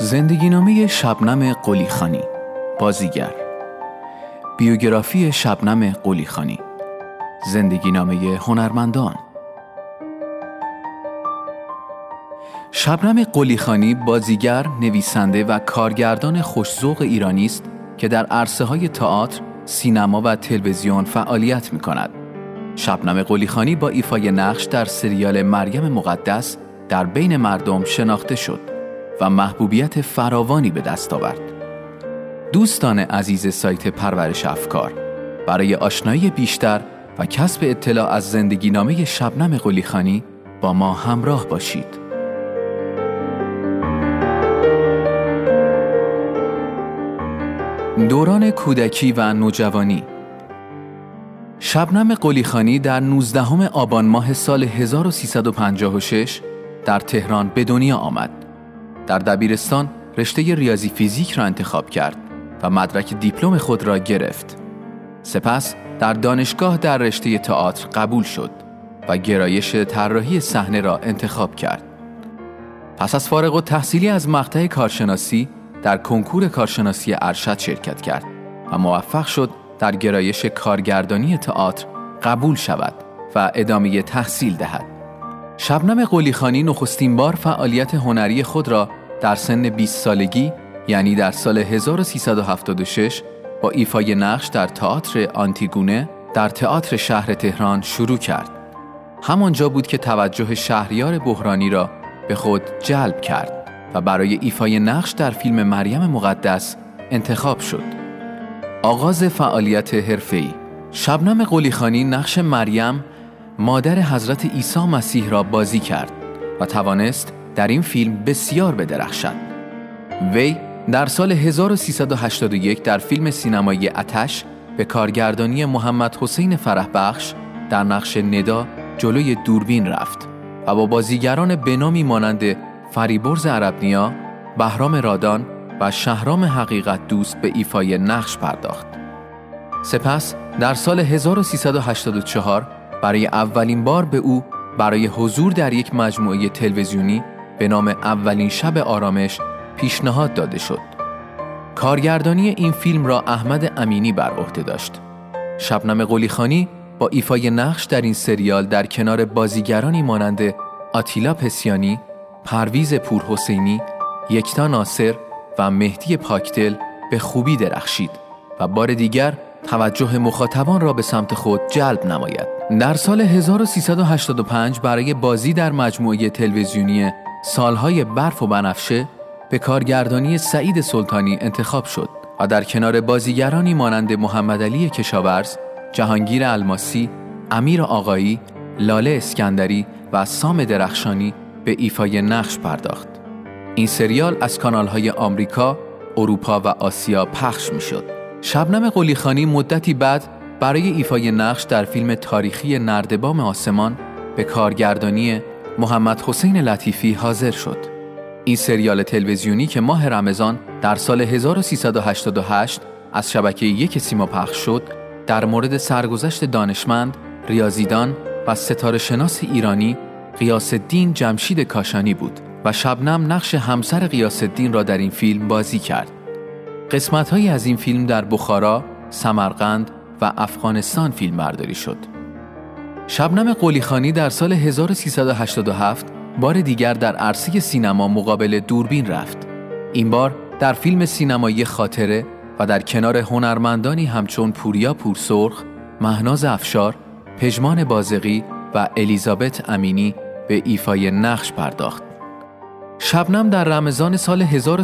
زندگینامه شبنم قلیخانی، بازیگر. بیوگرافی شبنم قلیخانی، زندگینامه هنرمندان. شبنم قلیخانی بازیگر، نویسنده و کارگردان خوش‌ذوق ایرانی است که در عرصه‌های تئاتر، سینما و تلویزیون فعالیت می‌کند. شبنم قلیخانی با ایفای نقش در سریال مریم مقدس در بین مردم شناخته شد و محبوبیت فراوانی به دست آورد. دوستان عزیز سایت پرورش افکار، برای آشنایی بیشتر و کسب اطلاع از زندگینامه شبنم قلیخانی با ما همراه باشید. دوران کودکی و نوجوانی. شبنم قلیخانی در 19 آبان ماه سال 1356 در تهران به دنیا آمد. در دبیرستان رشته ریاضی فیزیک را انتخاب کرد و مدرک دیپلم خود را گرفت. سپس در دانشگاه در رشته تئاتر قبول شد و گرایش طراحی صحنه را انتخاب کرد. پس از فارغ التحصیلی از مقطع کارشناسی در کنکور کارشناسی ارشد شرکت کرد و موفق شد در گرایش کارگردانی تئاتر قبول شود و ادامه تحصیل دهد. شبنم قلیخانی نخستین بار فعالیت هنری خود را در سن 20 سالگی، یعنی در سال 1376 با ایفای نقش در تئاتر آنتیگونه در تئاتر شهر تهران شروع کرد. همانجا بود که توجه شهریار بحرانی را به خود جلب کرد و برای ایفای نقش در فیلم مریم مقدس انتخاب شد. آغاز فعالیت حرفه‌ای. شبنم قلیخانی نقش مریم، مادر حضرت عیسی مسیح را بازی کرد و توانست در این فیلم بسیار بدرخشد. وی در سال 1381 در فیلم سینمایی آتش به کارگردانی محمد حسین فرحبخش در نقش ندا جلوی دوربین رفت و با بازیگران بنامی مانند فریبرز عرب‌نیا، بهرام رادان و شهرام حقیقت دوست به ایفای نقش پرداخت. سپس در سال 1384 برای اولین بار به او برای حضور در یک مجموعه تلویزیونی به نام اولین شب آرامش پیشنهاد داده شد. کارگردانی این فیلم را احمد امینی بر عهده داشت. شبنم قلیخانی با ایفای نقش در این سریال در کنار بازیگرانی مانند آتیلا پسیانی، پرویز پورحسینی، یکتا ناصر و مهدی پاکدل به خوبی درخشید و بار دیگر توجه مخاطبان را به سمت خود جلب نماید. در سال 1385 برای بازی در مجموعه تلویزیونی سالهای برف و بنفشه به کارگردانی سعید سلطانی انتخاب شد و در کنار بازیگرانی مانند محمدعلی کشاورز، جهانگیر الماسی، امیر آقایی، لاله اسکندری و سام درخشانی به ایفای نقش پرداخت. این سریال از کانال‌های آمریکا، اروپا و آسیا پخش می‌شد. شبنم قلیخانی مدتی بعد برای ایفای نقش در فیلم تاریخی نردبان آسمان به کارگردانی محمد حسین لطیفی حاضر شد. این سریال تلویزیونی که ماه رمضان در سال 1388 از شبکه 1 سیما پخش شد، در مورد سرگذشت دانشمند، ریاضیدان و ستاره شناس ایرانی غیاث‌الدین جمشید کاشانی بود و شبنم نقش همسر غیاث‌الدین را در این فیلم بازی کرد. قسمت‌هایی از این فیلم در بخارا، سمرقند و افغانستان فیلم برداری شد. شبنم قلیخانی در سال 1387 بار دیگر در عرصه سینما مقابل دوربین رفت. این بار در فیلم سینمایی خاطره و در کنار هنرمندانی همچون پوریا پورسرخ، مهناز افشار، پژمان بازقی و الیزابت امینی به ایفای نقش پرداخت. شبنم در رمضان سال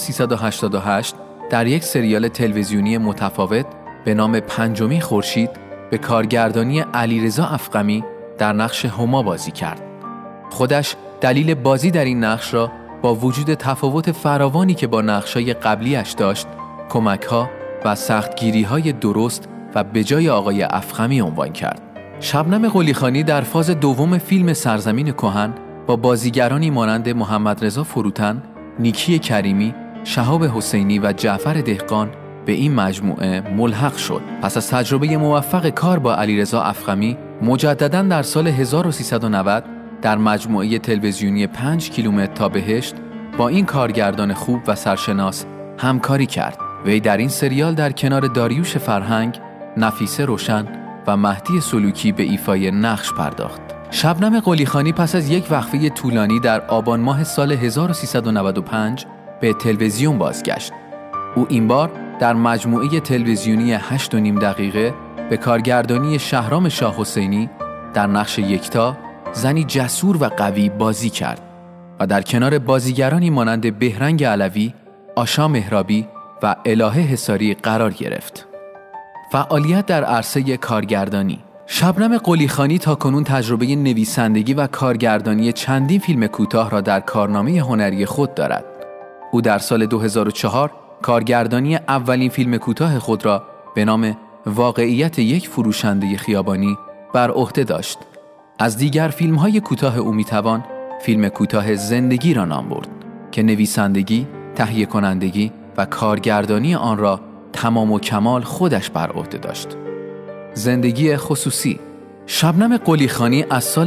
1388 در یک سریال تلویزیونی متفاوت به نام پنجمی خورشید به کارگردانی علیرضا افقمی در نقش هما بازی کرد. خودش دلیل بازی در این نقش را با وجود تفاوت فراوانی که با نقش‌های قبلیش داشت، کمک‌ها و سختگیری‌های درست و بجای آقای افخمی عنوان کرد. شبنم قلیخانی در فاز دوم فیلم سرزمین کهن با بازیگرانی مانند محمد رضا فروتن، نیکی کریمی، شهاب حسینی و جعفر دهقان به این مجموعه ملحق شد. پس از تجربه موفق کار با علیرضا افخمی، مجدداً در سال 1390 در مجموعه تلویزیونی 5 کیلومتر تا بهشت با این کارگردان خوب و سرشناس همکاری کرد. وی در این سریال در کنار داریوش فرهنگ، نفیسه روشن و مهدی سلوکی به ایفای نقش پرداخت. شبنم قلیخانی پس از یک وقفه طولانی در آبان ماه سال 1395 به تلویزیون بازگشت. او این بار در مجموعه تلویزیونی 8.5 دقیقه به کارگردانی شهرام شاه حسینی در نقش یکتا، زنی جسور و قوی بازی کرد و در کنار بازیگرانی مانند بهرنگ علوی، آشا مهرابی و الهه حصاری قرار گرفت. فعالیت در عرصه کارگردانی. شبنم قلیخانی تاکنون تجربه نویسندگی و کارگردانی چندین فیلم کوتاه را در کارنامه هنری خود دارد. او در سال 2004 کارگردانی اولین فیلم کوتاه خود را به نام واقعیت یک فروشنده خیابانی بر عهده داشت. از دیگر فیلم‌های کوتاه او می‌توان فیلم کوتاه زندگی را نام برد که نویسندگی، تهیه کنندگی و کارگردانی آن را تمام و کمال خودش بر عهده داشت. زندگی خصوصی. شبنم قلیخانی از سال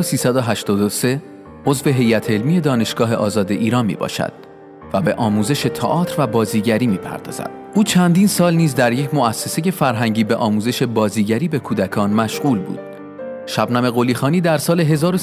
1383 عضو هیئت علمی دانشگاه آزاد ایران می باشد و به آموزش تئاتر و بازیگری می پردازد. او چندین سال نیز در یک مؤسسه فرهنگی به آموزش بازیگری به کودکان مشغول بود. شبنم قلیخانی در سال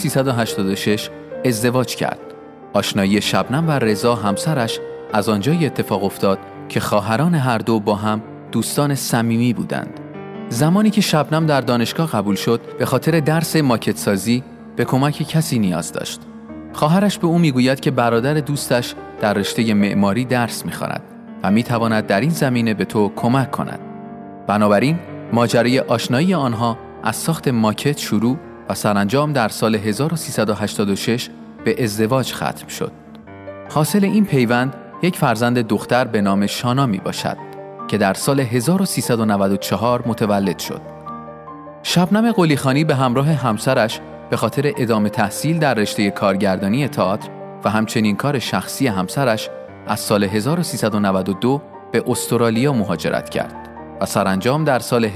1386 ازدواج کرد. آشنایی شبنم و رضا همسرش از آنجای اتفاق افتاد که خواهران هر دو با هم دوستان صمیمی بودند. زمانی که شبنم در دانشگاه قبول شد، به خاطر درس ماکت سازی به کمک کسی نیاز داشت. خواهرش به او میگوید که برادر دوستش در رشته معماری درس می‌خواند و می‌تواند در این زمینه به تو کمک کند. بنابراین ماجرای آشنایی آنها از ساخت ماکت شروع و سرانجام در سال 1386 به ازدواج ختم شد. حاصل این پیوند یک فرزند دختر به نام شانا می باشد که در سال 1394 متولد شد. شبنم قلیخانی به همراه همسرش به خاطر ادامه تحصیل در رشته کارگردانی تئاتر و همچنین کار شخصی همسرش از سال 1392 به استرالیا مهاجرت کرد و سرانجام در سال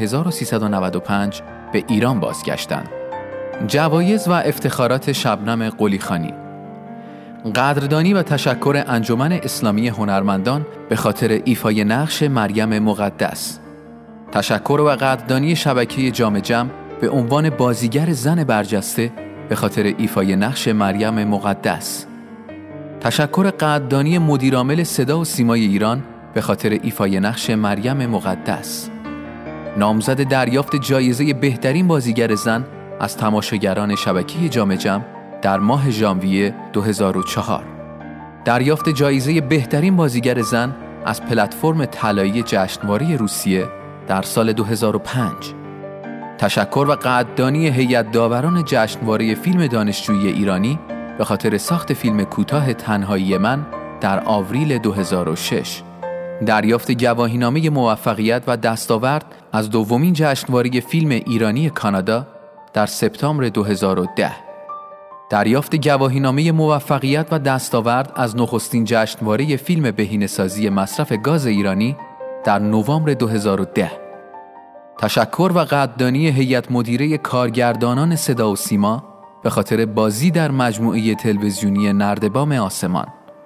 1395 به ایران بازگشتند. جوایز و افتخارات شبنم قلیخانی. قدردانی و تشکر انجمن اسلامی هنرمندان به خاطر ایفای نقش مریم مقدس. تشکر و قدردانی شبکه جام جم به عنوان بازیگر زن برجسته به خاطر ایفای نقش مریم مقدس. تشکر قدردانی مدیرعامل صدا و سیمای ایران به خاطر ایفای نقش مریم مقدس. نامزد دریافت جایزه بهترین بازیگر زن از تماشاگران شبکه جام جم در ماه ژانویه 2004. دریافت جایزه بهترین بازیگر زن از پلتفرم طلایی جشنواره روسیه در سال 2005. تشکر و قدردانی هیئت داوران جشنواره فیلم دانشجویی ایرانی به خاطر ساخت فیلم کوتاه تنهایی من در آوریل 2006. دریافت گواهینامه موفقیت و دستاورد از دومین جشنواره فیلم ایرانی کانادا در سپتامبر 2010. دریافت گواهینامه موفقیت و دستاورد از نخستین جشنواره فیلم بهینه‌سازی مصرف گاز ایرانی در نوامبر 2010. تشکر و قدردانی هیئت مدیره کارگردانان صدا و سیما به خاطر بازی در مجموعه تلویزیونی نردبان آسمان.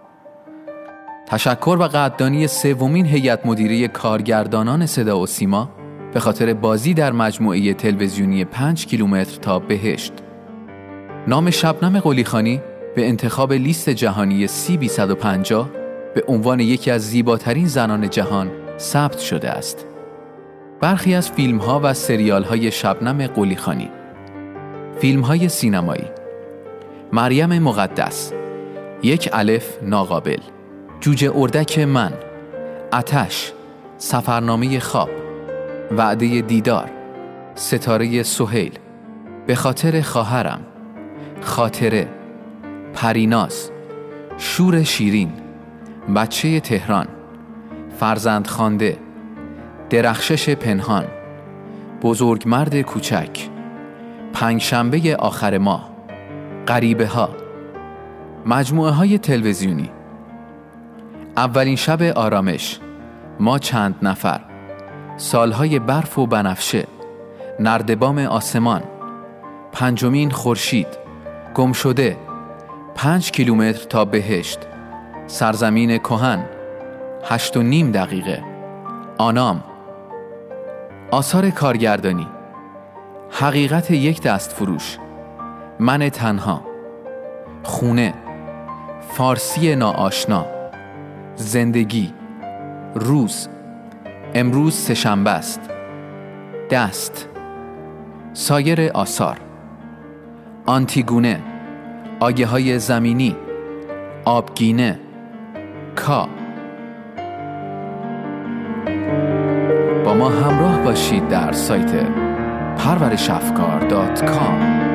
تشکر و قدردانی سومین هیئت مدیره کارگردانان صدا و سیما به خاطر بازی در مجموعه تلویزیونی 5 کیلومتر تا بهشت. نام شبنم قلیخانی به انتخاب لیست جهانی CB 150 به عنوان یکی از زیباترین زنان جهان ثبت شده است. برخی از فیلم‌ها و سریال‌های شبنم قلیخانی. فیلم‌های سینمایی: مریم مقدس، یک الف ناقابل، جوجه اردک من، آتش، سفرنامه خواب، وعده دیدار، ستاره سهیل، به خاطر خواهرم، خاطره، پریناز، شور شیرین، بچه تهران، فرزند خوانده، درخشش پنهان، بزرگمرد کوچک، پنجشنبه آخر ماه، غریبه ها. مجموعه های تلویزیونی: اولین شب آرامش، ما چند نفر، سالهای برف و بنفشه، نردبان آسمان، پنجمین خورشید، گم شده، 5 کیلومتر تا بهشت، سرزمین کهن 8.5 دقیقه. آنام. آثار کارگردانی: حقیقت یک دستفروش، من تنها، خونه، فارسی ناآشنا، زندگی، روز، امروز سه‌شنبه است، دست، سایر آثار، آنتیگونه، آگه‌های زمینی، آبگینه، کا. با ما همراه باشید در سایت پرورشافکار.com.